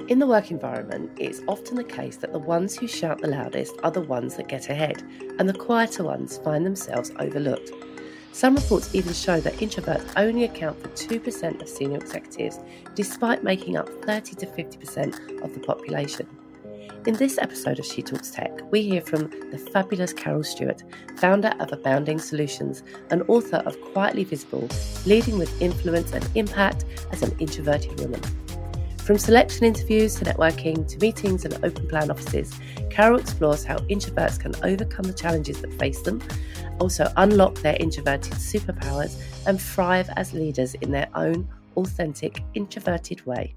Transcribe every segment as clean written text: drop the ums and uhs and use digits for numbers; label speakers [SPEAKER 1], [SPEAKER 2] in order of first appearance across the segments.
[SPEAKER 1] In the work environment, it's often the case that the ones who shout the loudest are the ones that get ahead, and the quieter ones find themselves overlooked. Some reports even show that introverts only account for 2% of senior executives, despite making up 30 to 50% of the population. In this episode of She Talks Tech, we hear from the fabulous Carol Stewart, founder of Abounding Solutions and author of Quietly Visible, Leading with Influence and Impact as an Introverted Woman. From selection interviews to networking to meetings and open plan offices, Carol explores how introverts can overcome the challenges that face them, also unlock their introverted superpowers and thrive as leaders in their own authentic introverted way.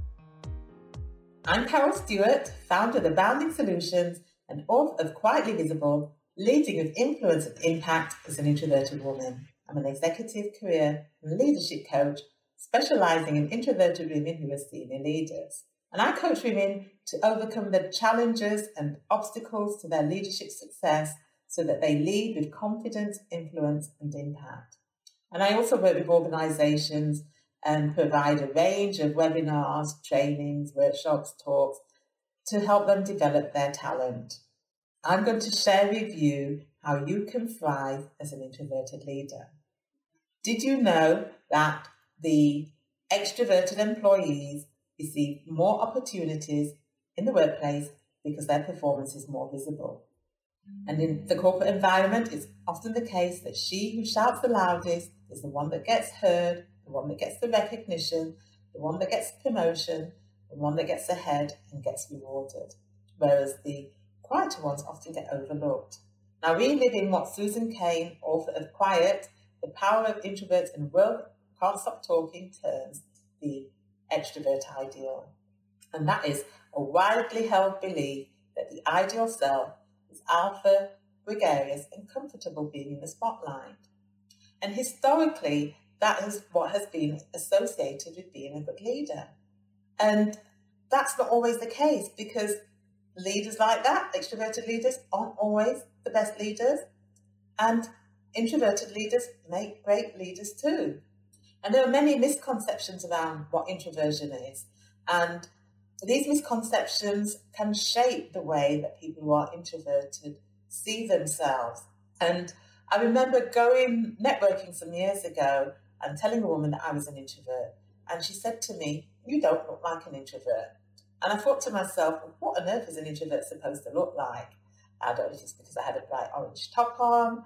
[SPEAKER 2] I'm Carol Stewart, founder of Abounding Solutions and author of Quietly Visible, Leading with Influence and Impact as an Introverted Woman. I'm an executive career and leadership coach specialising in introverted women who are senior leaders. And I coach women to overcome the challenges and obstacles to their leadership success so that they lead with confidence, influence and impact. And I also work with organisations and provide a range of webinars, trainings, workshops, talks to help them develop their talent. I'm going to share with you how you can thrive as an introverted leader. Did you know that the extroverted employees receive more opportunities in the workplace because their performance is more visible? And in the corporate environment, it's often the case that she who shouts the loudest is the one that gets heard, the one that gets the recognition, the one that gets the promotion, the one that gets ahead and gets rewarded, whereas the quieter ones often get overlooked. Now, we live in what Susan Cain, author of Quiet, The Power of Introverts in a World Can't Stop Talking, terms the extrovert ideal. And that is a widely held belief that the ideal self is alpha, gregarious and comfortable being in the spotlight. And historically, that is what has been associated with being a good leader. And that's not always the case, because leaders like that, extroverted leaders, aren't always the best leaders. And introverted leaders make great leaders too. And there are many misconceptions around what introversion is. And these misconceptions can shape the way that people who are introverted see themselves. And I remember going networking some years ago and telling a woman that I was an introvert. And she said to me, "You don't look like an introvert." And I thought to myself, what on earth is an introvert supposed to look like? I don't know if it's because I had a bright orange top on,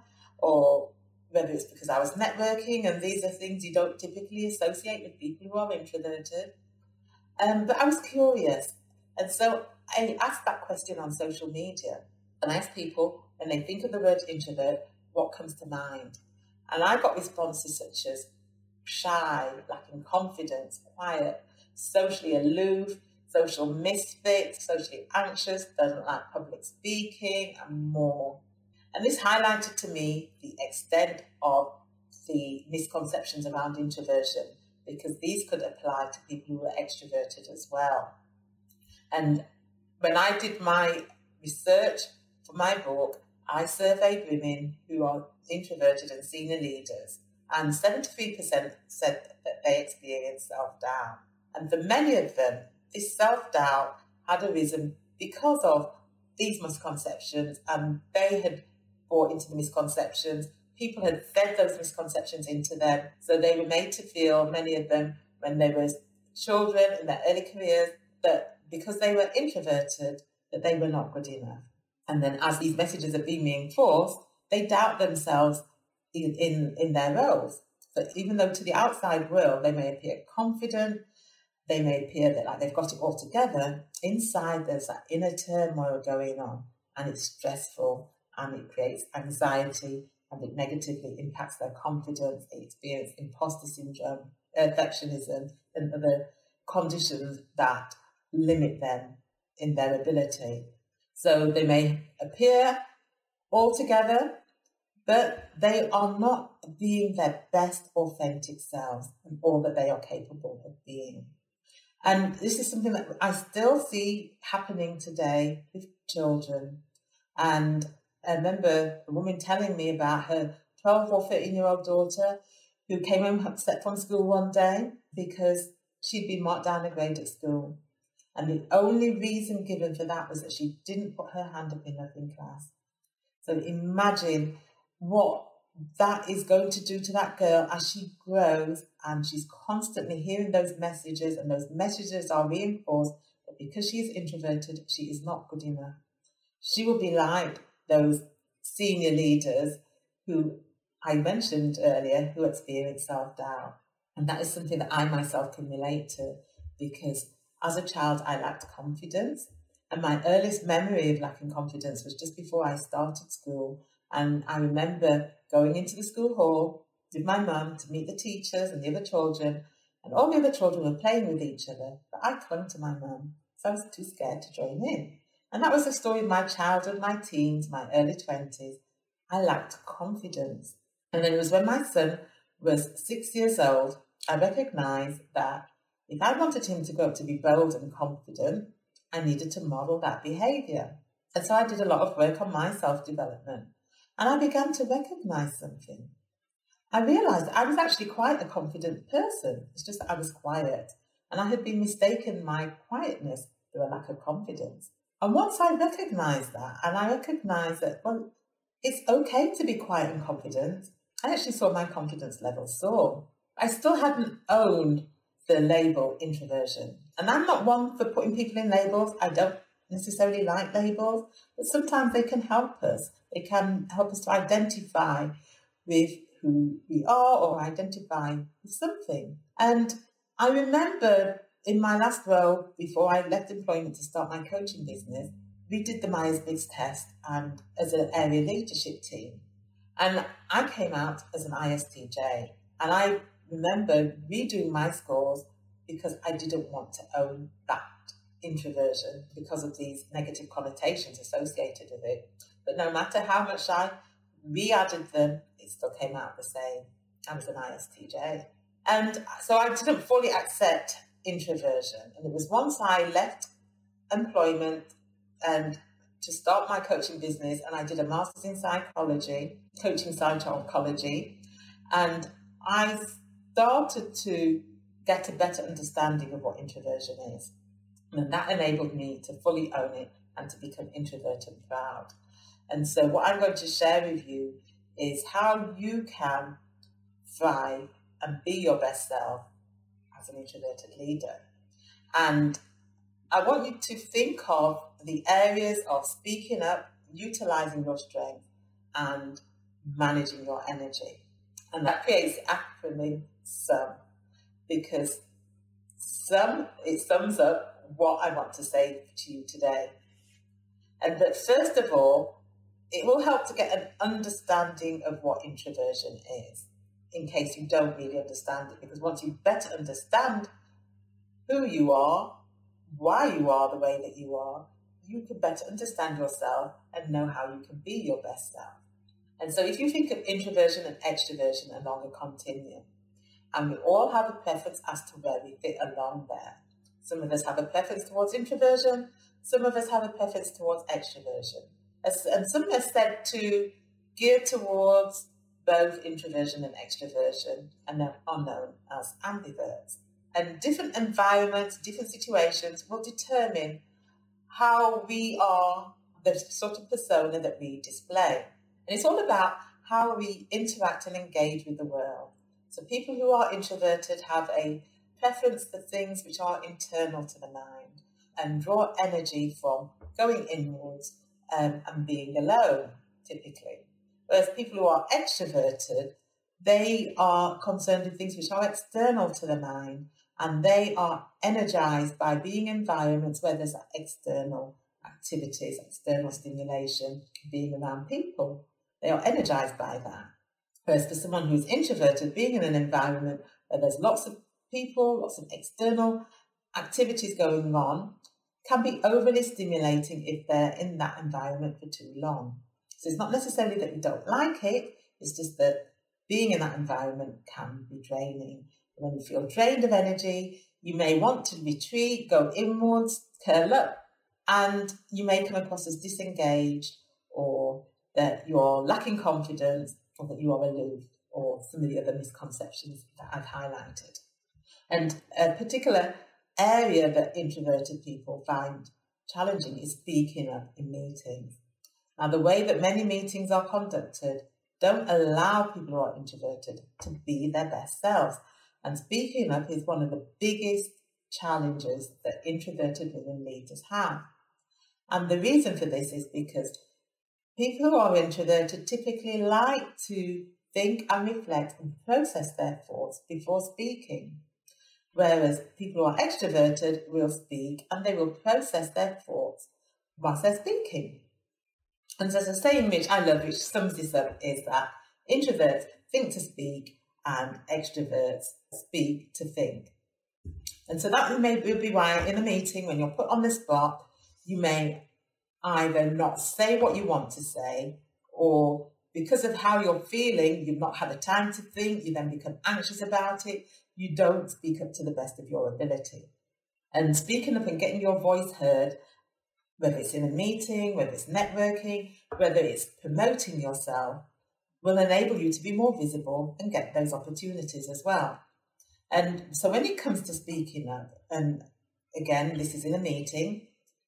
[SPEAKER 2] or whether it's because I was networking, and these are things you don't typically associate with people who are introverted. But I was curious. And so I asked that question on social media. And I asked people, when they think of the word introvert, what comes to mind? And I got responses such as shy, lacking confidence, quiet, socially aloof, social misfit, socially anxious, doesn't like public speaking, and more. And this highlighted to me the extent of the misconceptions around introversion, because these could apply to people who are extroverted as well. And when I did my research for my book, I surveyed women who are introverted and senior leaders, and 73% said that they experienced self-doubt. And for many of them, this self-doubt had arisen because of these misconceptions, and they had bought into the misconceptions. People had fed those misconceptions into them. So they were made to feel, many of them, when they were children in their early careers, that because they were introverted, that they were not good enough. And then as these messages are being reinforced, they doubt themselves in their roles. But even though to the outside world, they may appear confident, they may appear that like they've got it all together, inside there's that inner turmoil going on, and it's stressful, and it creates anxiety, and it negatively impacts their confidence. They experience imposter syndrome, perfectionism, and other conditions that limit them in their ability. So they may appear all together, but they are not being their best authentic selves and all that they are capable of being. And this is something that I still see happening today with children. And I remember a woman telling me about her 12 or 13-year-old daughter who came home upset from school one day because she'd been marked down a grade at school. And the only reason given for that was that she didn't put her hand up enough in class. So imagine what that is going to do to that girl as she grows, and she's constantly hearing those messages, and those messages are reinforced that because she is introverted, she is not good enough. She will be like those senior leaders who I mentioned earlier who experience self-doubt. And that is something that I myself can relate to, because as a child, I lacked confidence. And my earliest memory of lacking confidence was just before I started school. And I remember going into the school hall with my mum to meet the teachers and the other children. And all the other children were playing with each other. But I clung to my mum, so I was too scared to join in. And that was the story of my childhood, my teens, my early 20s. I lacked confidence. And then it was when my son was 6 years old, I recognised that if I wanted him to grow up to be bold and confident, I needed to model that behaviour. And so I did a lot of work on my self-development. And I began to recognise something. I realised that I was actually quite a confident person. It's just that I was quiet. And I had been mistaken my quietness for a lack of confidence. And once I recognised that, and I recognised that, well, it's okay to be quiet and confident, I actually saw my confidence level soar. I still hadn't owned the label introversion. And I'm not one for putting people in labels. I don't necessarily like labels, but sometimes they can help us. They can help us to identify with who we are or identify with something. And I remember in my last role, before I left employment to start my coaching business, we did the Myers-Briggs test and as an area leadership team. And I came out as an ISTJ. And I remember redoing my scores because I didn't want to own that introversion because of these negative connotations associated with it. But no matter how much I re-added them, it still came out the same. I was an ISTJ. And so I didn't fully accept introversion. And it was once I left employment and to start my coaching business, and I did a master's in psychology, coaching psychology, and I started to get a better understanding of what introversion is. And that enabled me to fully own it and to become introverted and proud. And so what I'm going to share with you is how you can thrive and be your best self as an introverted leader. And I want you to think of the areas of speaking up, utilizing your strength, and managing your energy. And that creates the acronym SUM, because it sums up what I want to say to you today. And but first of all, it will help to get an understanding of what introversion is, in case you don't really understand it. Because once you better understand who you are, why you are the way that you are, you can better understand yourself and know how you can be your best self. And so if you think of introversion and extroversion along a continuum, and we all have a preference as to where we fit along there. Some of us have a preference towards introversion, some of us have a preference towards extroversion. And some are said to gear towards both introversion and extroversion, and are known as ambiverts. And different environments, different situations will determine how we are, the sort of persona that we display. And it's all about how we interact and engage with the world. So people who are introverted have a preference for things which are internal to the mind and draw energy from going inwards and being alone, typically. Whereas people who are extroverted, they are concerned with things which are external to the mind, and they are energized by being in environments where there's external activities, external stimulation, being around people. They are energized by that. Whereas for someone who's introverted, being in an environment where there's lots of people, lots of external activities going on, can be overly stimulating if they're in that environment for too long. So it's not necessarily that you don't like it, it's just that being in that environment can be draining. When you feel drained of energy, you may want to retreat, go inwards, curl up, and you may come across as disengaged, or that you're lacking confidence, or that you are aloof, or some of the other misconceptions that I've highlighted. And a particular area that introverted people find challenging is speaking up in meetings. Now, the way that many meetings are conducted don't allow people who are introverted to be their best selves. And speaking up is one of the biggest challenges that introverted women leaders have. And the reason for this is because people who are introverted typically like to think and reflect and process their thoughts before speaking. Whereas people who are extroverted will speak and they will process their thoughts whilst they're speaking. And there's a saying which I love, which sums this up, is that introverts think to speak and extroverts speak to think. And so that may be why in a meeting, when you're put on the spot, you may either not say what you want to say, or because of how you're feeling, you've not had the time to think, you then become anxious about it, you don't speak up to the best of your ability. And speaking up and getting your voice heard, whether it's in a meeting, whether it's networking, whether it's promoting yourself, will enable you to be more visible and get those opportunities as well. And so when it comes to speaking up, and again, this is in a meeting,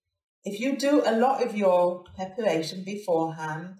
[SPEAKER 2] if you do a lot of your preparation beforehand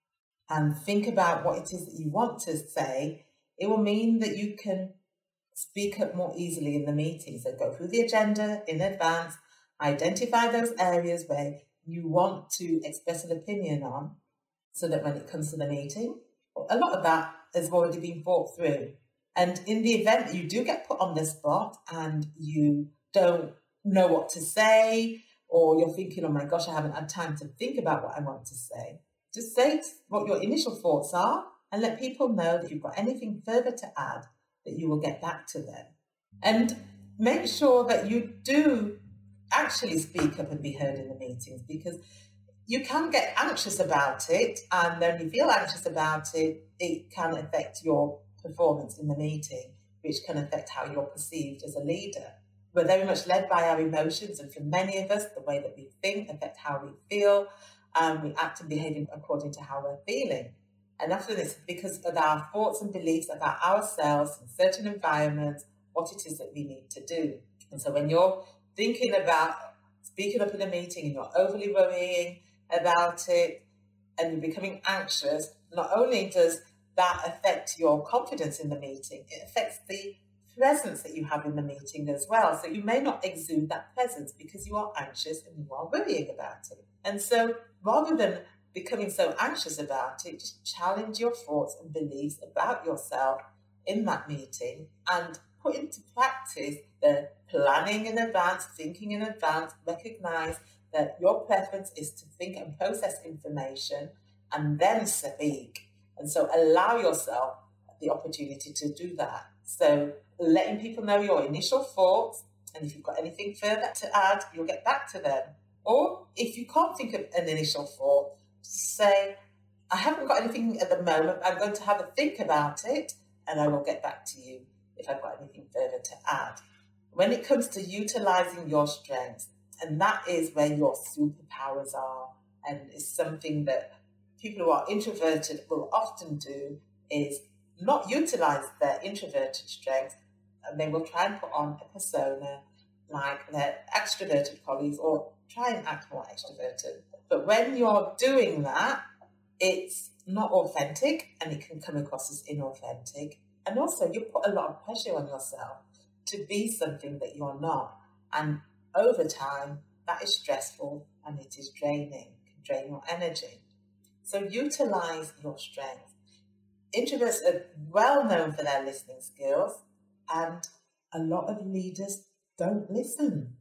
[SPEAKER 2] and think about what it is that you want to say, it will mean that you can speak up more easily in the meeting. So go through the agenda in advance, identify those areas where you want to express an opinion on, so that when it comes to the meeting, a lot of that has already been thought through. And in the event that you do get put on the spot and you don't know what to say, or you're thinking, oh my gosh, I haven't had time to think about what I want to say, just say what your initial thoughts are and let people know that if you've got anything further to add, that you will get back to them. And make sure that you do actually speak up and be heard in the meetings, because you can get anxious about it, and when you feel anxious about it, it can affect your performance in the meeting, which can affect how you're perceived as a leader. We're very much led by our emotions, and for many of us, the way that we think affects how we feel, and we act and behave according to how we're feeling. And often it's because of our thoughts and beliefs about ourselves in certain environments, what it is that we need to do. And so when you're thinking about speaking up in a meeting and you're overly worrying about it and you're becoming anxious, not only does that affect your confidence in the meeting, it affects the presence that you have in the meeting as well. So you may not exude that presence because you are anxious and you are worrying about it. And so rather than becoming so anxious about it, just challenge your thoughts and beliefs about yourself in that meeting and put into practice the planning in advance, thinking in advance, recognize that your preference is to think and process information and then speak. And so allow yourself the opportunity to do that. So letting people know your initial thoughts, and if you've got anything further to add, you'll get back to them. Or if you can't think of an initial thought, say, I haven't got anything at the moment, I'm going to have a think about it, and I will get back to you if I've got anything further to add. When it comes to utilizing your strengths, and that is where your superpowers are, and it's something that people who are introverted will often do, is not utilize their introverted strengths, and they will try and put on a persona like their extroverted colleagues, or try and act more extroverted. But when you're doing that, it's not authentic and it can come across as inauthentic. And also you put a lot of pressure on yourself to be something that you're not. And over time, that is stressful and it is draining, can drain your energy. So utilize your strengths. Introverts are well known for their listening skills, and a lot of leaders don't listen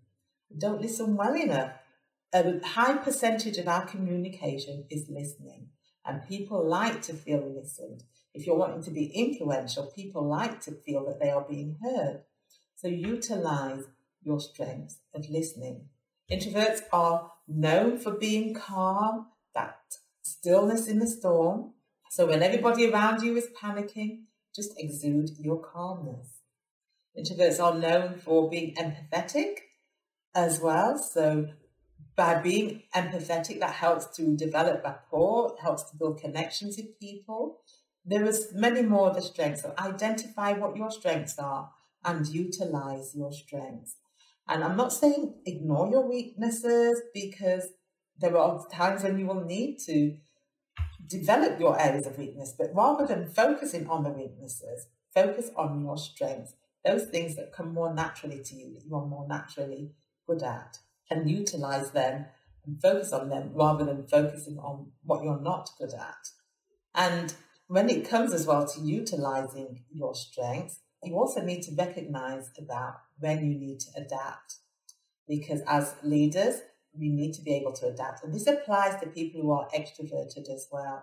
[SPEAKER 2] well enough. A high percentage of our communication is listening, and people like to feel listened. If you're wanting to be influential, people like to feel that they are being heard. So utilize your strengths of listening. Introverts are known for being calm, that stillness in the storm. So when everybody around you is panicking, just exude your calmness. Introverts are known for being empathetic as well. So by being empathetic, that helps to develop rapport, helps to build connections with people. There is many more of the strengths. So identify what your strengths are and utilize your strengths. And I'm not saying ignore your weaknesses, because there are times when you will need to develop your areas of weakness, but rather than focusing on the weaknesses, focus on your strengths, those things that come more naturally to you, that you're more naturally good at, and utilize them and focus on them rather than focusing on what you're not good at. And when it comes as well to utilizing your strengths, you also need to recognize about when you need to adapt, because as leaders, we need to be able to adapt. And this applies to people who are extroverted as well.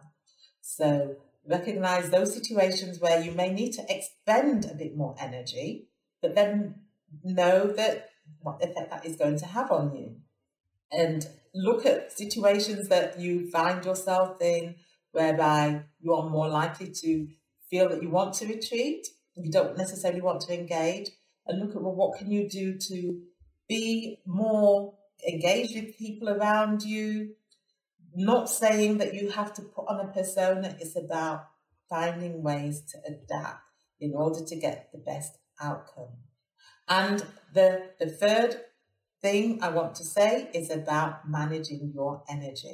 [SPEAKER 2] So recognize those situations where you may need to expend a bit more energy, but then know that what effect that is going to have on you. And look at situations that you find yourself in whereby you are more likely to feel that you want to retreat, you don't necessarily want to engage, and look at, well, what can you do to be more engaged with people around you? Not saying that you have to put on a persona, it's about finding ways to adapt in order to get the best outcome. And the third thing I want to say is about managing your energy.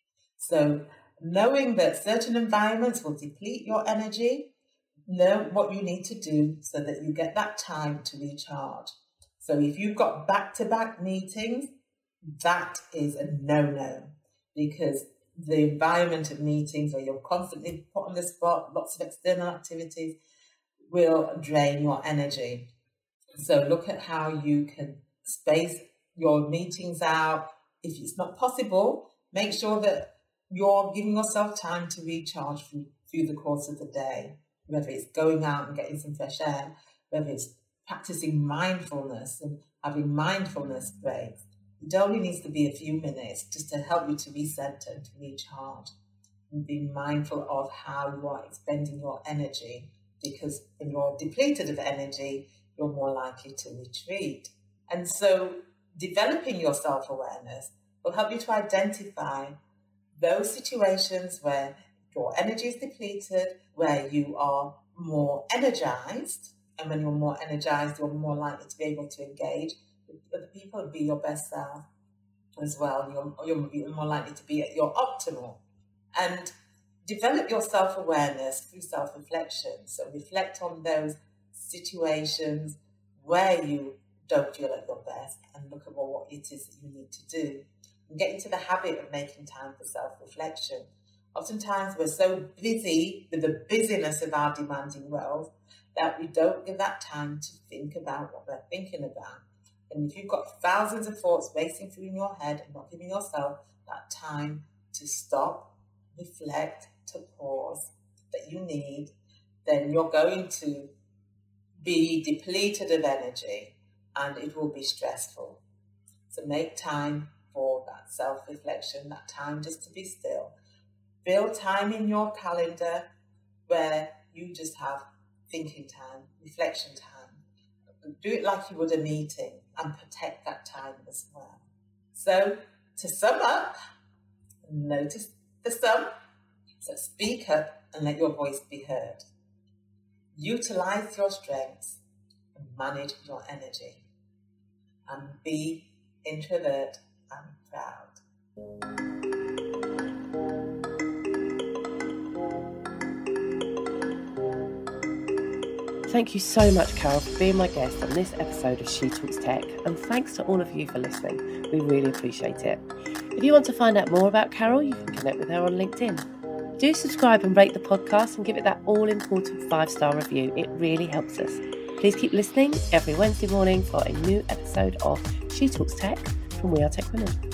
[SPEAKER 2] So knowing that certain environments will deplete your energy, know what you need to do so that you get that time to recharge. So if you've got back-to-back meetings, that is a no-no, because the environment of meetings where you're constantly put on the spot, lots of external activities, will drain your energy. So look at how you can space your meetings out. If it's not possible, make sure that you're giving yourself time to recharge through the course of the day, whether it's going out and getting some fresh air, whether it's practicing mindfulness and having mindfulness breaks. It only needs to be a few minutes just to help you to recenter and to recharge, and be mindful of how you are expending your energy, because when you're depleted of energy, you're more likely to retreat. And so developing your self-awareness will help you to identify those situations where your energy is depleted, where you are more energized. And when you're more energized, you're more likely to be able to engage with other people and be your best self as well. You're more likely to be at your optimal. And develop your self-awareness through self-reflection. So reflect on those situations where you don't feel at your best and look at what it is that you need to do. And get into the habit of making time for self-reflection. Oftentimes we're so busy with the busyness of our demanding world that we don't give that time to think about what we're thinking about. And if you've got thousands of thoughts racing through in your head and not giving yourself that time to stop, reflect, to pause that you need, then you're going to be depleted of energy and it will be stressful. So make time for that self-reflection, that time just to be still. Build time in your calendar where you just have thinking time, reflection time. Do it like you would a meeting and protect that time as well. So to sum up, notice the sum. So speak up and let your voice be heard. Utilize your strengths and manage your energy. And be introvert and proud.
[SPEAKER 1] Thank you so much, Carol, for being my guest on this episode of She Talks Tech, and thanks to all of you for listening. We really appreciate it. If you want to find out more about Carol, you can connect with her on LinkedIn. Do subscribe and rate the podcast and give it that all-important 5-star review. It really helps us. Please keep listening every Wednesday morning for a new episode of She Talks Tech from We Are Tech Women.